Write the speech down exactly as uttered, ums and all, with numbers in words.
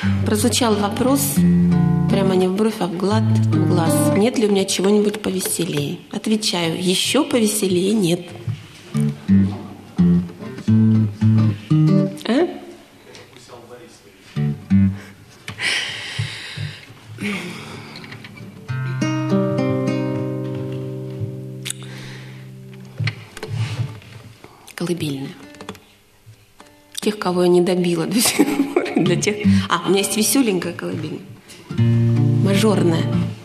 Прозвучал вопрос, прямо не в бровь, а в глаз, в глаз. Нет ли у меня чего-нибудь повеселее? Отвечаю, еще повеселее нет. А? Колыбельная. Тех, кого я не добила до сих пор. Для тех... А, у меня есть веселенькая колыбельная. Мажорная.